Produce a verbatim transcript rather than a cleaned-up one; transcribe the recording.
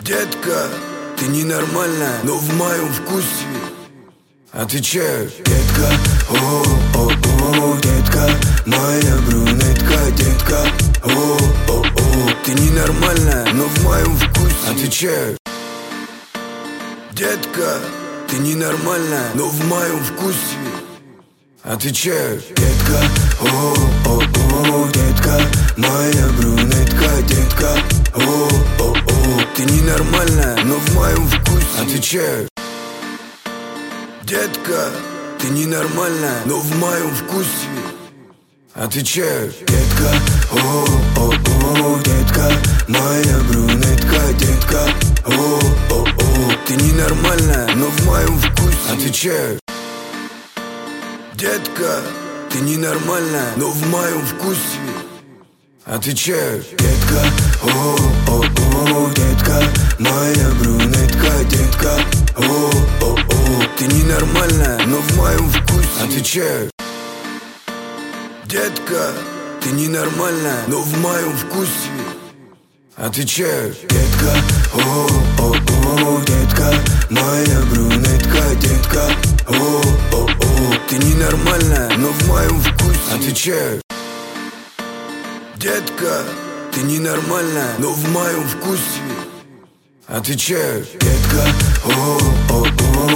Детка, ты ненормальная, но в моем вкусе. Отвечаю, детка, о-о-о, детка, моя брюнетка, детка, о-о-о, ты ненормальная, но в моем вкусе. Отвечаю, детка, ты ненормальная, но в моем вкусе. Отвечаю, детка, о-о-о, детка, моя брюнетка, детка, о-о-о, ты ненормальная, но в моем вкусе. Отвечаю, детка, ты ненормальная, но в моем вкусе. Отвечаю, детка, о-о-о, детка, моя брюнетка, детка, о-о-о, ты ненормальная, но в моем вкусе. Отвечаю, детка, ты ненормальная, но в моем вкусе. Отвечаю, детка, о-о-о, детка, моя брюнетка, детка, о-о-о, ты ненормальная, но в моем вкусе. Отвечаю, детка, ты ненормальная, но в моем вкусе. Отвечаю, детка, о-о-о, детка, моя брюнетка, детка, о-о-о, ты ненормальная, но в моем вкусе. Отвечаю, детка, ты ненормальная, но в моем вкусе. Отвечаю, детка, о-о-о.